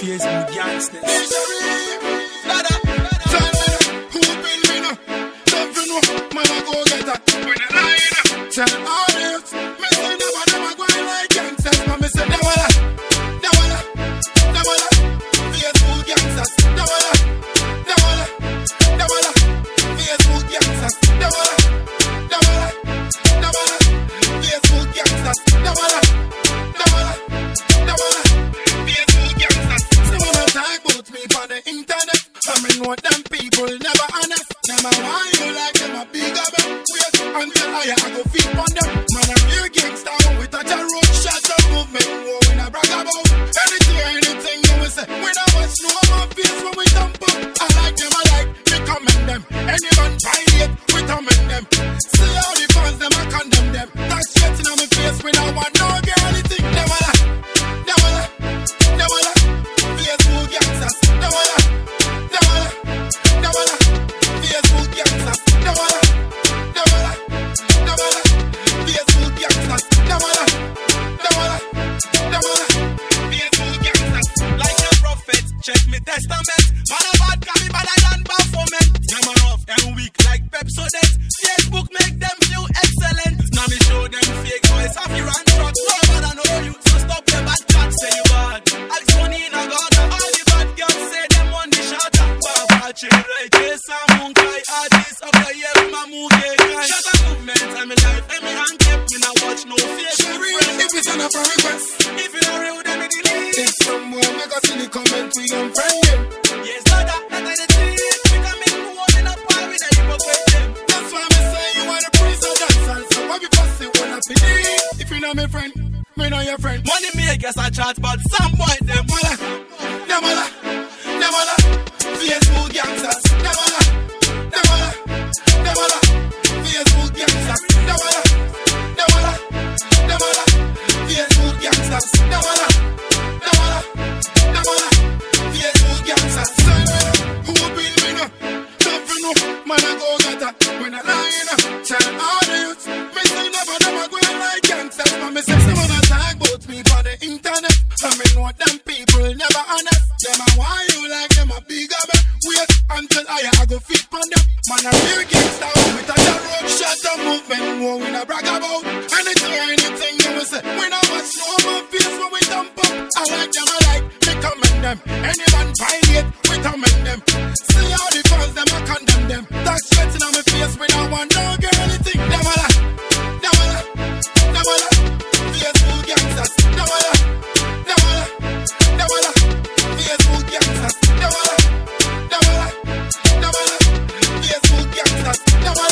Facebook gangsters. Who been winner? Something man I go get that. When I lie, tell all this. Me say never going like gangsters. But me say never. Facebook gangsters. Never. Facebook gangsters. Never. Facebook gangsters. Never. Facebook gangsters. Someone a talk about me on the internet. I mean what them people never honest. Them a why you like them a big up. Wait until I go feed on them. Man a real gangster when we touch a road. Shut up movement, what we not brag about. Anything you will say. We don't watch no more face when we jump up. I like them, we commend them. Any man violate, we commend them. See how the fans them a condemn them. That shit in my face, we don't want no girl anything. Never. Facebook gangsters. Never. Facebook gangsters. Never. Facebook gangsters. Never. Facebook gangsters. Like a prophet, check me testament. Man a bad can be better than Baphomet. Them a rough and weak like Pepsodent. Facebook make them feel excellent. Now me show them fake boys have you run truck. No bad know you, so stop them bad chat. Say you bad. Alex money in a gutter. All the bad girls say them on the shatter. Baba right here, some monkey artists of the year with my movie guy. Shut up movement, I'm in life, and me hand kept me now watch no fear. If it's not a request, if you don't real, then me delete. if someone make us in the comment, we unfriend them. Yes, that I the tweet. We can make you one in a pie with a hypocrite them. That's why me say you are the priest of dancers. So why we pass it when I feel? If you know me friend, me know your friend. Money makers I chat, but some point them. Never. Facebook gangsters. Never. Facebook gangsters. Never. Facebook gangsters. Never. Facebook gangsters. Who been winner? Nothing no man I go get that. When I lie, tell all the youths. Me say never going like gangsters. But me say someone a talk about me on the internet. I mean what them people never honest. Them a why you like them a big up. Wait until I go fit on them. Man a real gangster with a road. Shut up movement, what we not brag about. Anything you will say. We not watch no more face when we jump up. I like them, me commend them. Any man violate, we commend them. See how the fans them a condemn them. That shit in my face, we don't want no girl anything. Never. Facebook gangsters. Never. Facebook gangsters. Never. Facebook gangsters. Never.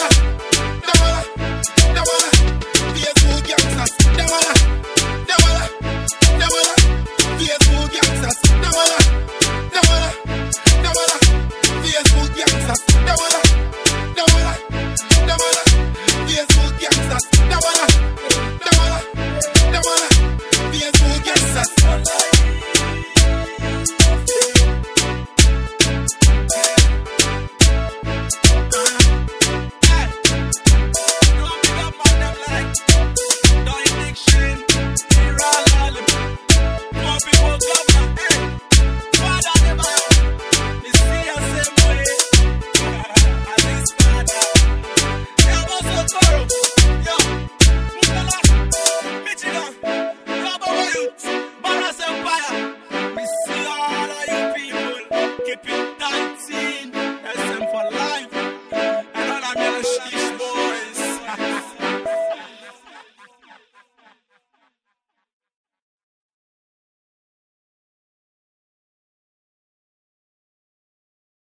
Facebook gangsters. Never. Facebook gangsters. Never. Facebook gangsters. Never. Facebook gangsters. Never. Facebook gangsters. Keep it tight, SM for life. And all I'm gonna